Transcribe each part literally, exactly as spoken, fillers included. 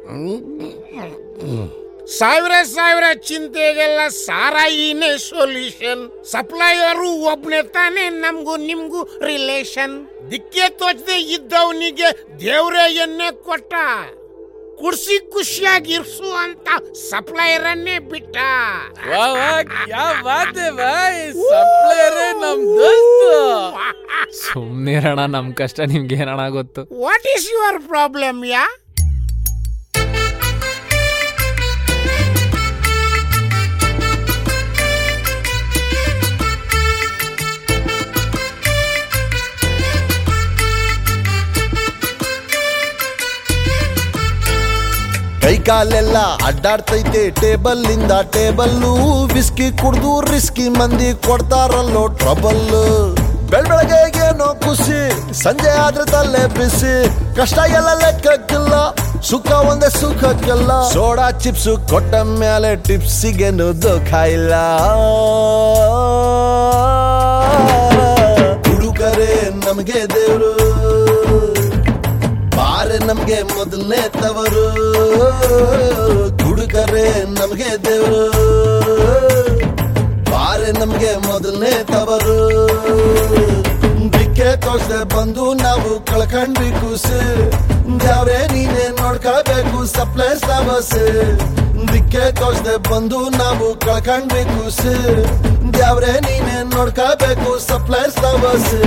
ಸಾವಿರ ಸಾವಿರ ಚಿಂತೆಗೆಲ್ಲ ಸಾರಾಯಿನೇ solution. Supplier ಒಬ್ನೇ ತಾನೆ ನಮ್ಗೂ ನಿಮ್ಗೂ ರಿಲೇಷನ್. ದಿಕ್ಕೆ ತೋಚದೆ ಇದ್ದವನಿಗೆ ದೇವ್ರೇ ಎಣ್ಣೆ ಕೊಟ್ಟ, ಕುಡ್ಸಿ ಖುಷಿಯಾಗಿರ್ಸು ಅಂತ ಸಪ್ಲೈಯರನ್ನೇ ಬಿಟ್ಟ. ಸುಮ್ನಿರಣ, ನಮ್ ಕಷ್ಟ ನಿಮ್ಗೆ ಏನಣ ಗೊತ್ತು. ವಾಟ್ ಈಸ್ ಯುವರ್ ಪ್ರಾಬ್ಲಮ್ ಯಾ? ಕೈ ಕಾಲೆಲ್ಲ ಅಡ್ಡಾಡ್ತೈತೆ ಟೇಬಲ್ ಇಂದ ಟೇಬಲ್ಲು. ವಿಸ್ಕಿ ಕುಡ್ದು ರಿಸ್ಕಿ ಮಂದಿ ಕೊಡ್ತಾರಲ್ಲೋ ಟ್ರಬಲ್. ಬೆಳಬೆಳಗ್ಗೆ ಏನೋ ಖುಷಿ, ಸಂಜೆ ಆದ್ರೆ ತಲೆ ಬಿಸಿ. ಕಷ್ಟ ಎಲ್ಲ ಲೆಕ್ಕಕ್ಕಿಲ್ಲ, ಸುಖ ಒಂದೇ ಸುಖಕ್ಕೆಲ್ಲ. ಸೋಡಾ ಚಿಪ್ಸು ಕೊಟ್ಟ ಮೇಲೆ ಟಿಪ್ಸಿಗೇನು ದುಃಖ ಇಲ್ಲ. ಹುಡುಗರೇ ನಮ್ಗೆ ದೇವ್ರು, ಬಾರೆ ನಮ್ಗೆ ಮೊದಲನೇ ತವರು. ಹುಡುಗರೇ ನಮ್ಗೆ ದೇವ್ರು, ಬಾರೆ ನಮ್ಗೆ ಮೊದಲನೇ ತವರು. ದಿಕ್ಕೆ ತೋರ್ಸದೆ ಬಂದು ನಾವು ಕಳ್ಕೊಂಡ್ವಿ ಕೂಸು. ಯಾವ್ರೇ ನೀನೇ ನೋಡ್ಕೋಬೇಕು ಸಪ್ಲೈ ಸಮಸ್ಯೆ. ದಿಕ್ಕೆ ತೋರ್ಸದೆ ಬಂದು ನಾವು ಕಳ್ಕೊಂಡ್ವಿ ಕೂಸು. ಯಾವ್ರೇ ನೀನೇ ನೋಡ್ಕೋಬೇಕು ಸಪ್ಲೈ ಸಮಸ್ಯೆ.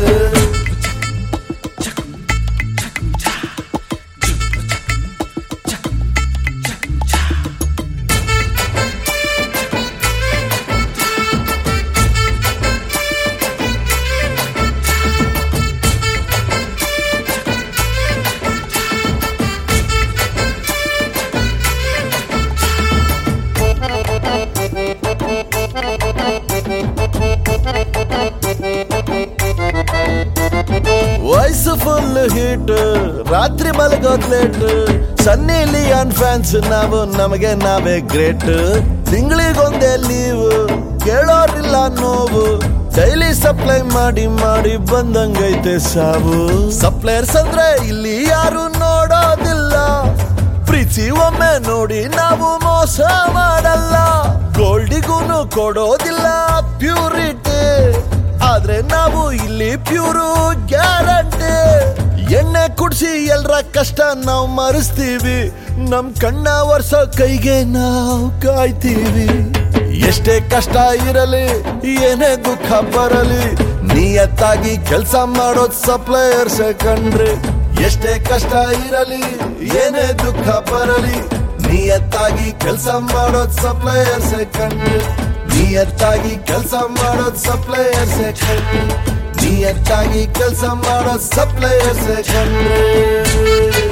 ವಯಸ್ಸು ಫುಲ್ ಹೀಟ್, ರಾತ್ರಿ ಮಲಗೋದ್ ಲೇಟ್. ಸನ್ನಿ ಲಿಯಾನ್ ಫ್ಯಾನ್ಸ್ ನಾವು, ನಮಗೆ ನಾವೇ ಗ್ರೇಟ್. ತಿಂಗಳಿಗೊಂದೇ ಲೀವ್, ಕೇಳೋರಿಲ್ಲ ನೋವು. ಡೈಲಿ ಸಪ್ಲೈ ಮಾಡಿ ಮಾಡಿ ಬಂದಂಗೈತೆ ಸಾವು. ಸಪ್ಲೈಯರ್ಸ್ ಅಂದ್ರೆ ಇಲ್ಲಿ ಯಾರು ನೋಡೋದಿಲ್ಲ. ಪ್ರೀತಿ ಒಮ್ಮೆ ನೋಡಿ ನಾವು ಮೋಸ ಮಾಡಲ್ಲ. ಗೋಲ್ಡಿಗೂನು ಕೊಡೋದಿಲ್ಲ ಪ್ಯೂರಿಟಿ, ಆದ್ರೆ ನಾವು ಇಲ್ಲಿ ಪ್ಯೂರು ಗ್ಯಾರಂಟಿ. ಎಣ್ಣೆ ಕುಡ್ಸಿ ಎಲ್ರ ಕಷ್ಟ ನಾವು ಮರೆಸ್ತೀವಿ. ನಮ್ ಕಣ್ಣ ವರ್ಷ ಕೈಗೆ ನಾವು ಕಾಯ್ತೀವಿ. ಎಷ್ಟೇ ಕಷ್ಟ ಇರಲಿ, ಏನೇ ದುಃಖ ಬರಲಿ, ನಿಯತ್ತಾಗಿ ಕೆಲ್ಸ ಮಾಡೋದ್ ಸಪ್ಲೈಯರ್ಸ್ ಕಂಡ್ರಿ. ಎಷ್ಟೇ ಕಷ್ಟ ಇರಲಿ, ಏನೇ ದುಃಖ ಬರಲಿ, ನಿಯತ್ತಾಗಿ ಕೆಲ್ಸ ಮಾಡೋದ್ ಸಪ್ಲೈಯರ್ಸ್ ಕಂಡ್ರಿ. ನಿಯತ್ತಾಗಿ ಕೆಲಸ ಮಾಡೋದ್ ಸಪ್ಲೈಯರ್ಸ್ ಕಂಡ್ರಿ. ನಿಯತ್ತಾಗಿ ಕೆಲಸ ಮಾಡೋದ್ ಸಪ್ಲೈಯರ್ಸ್ ಕಂಡ್ರಿ.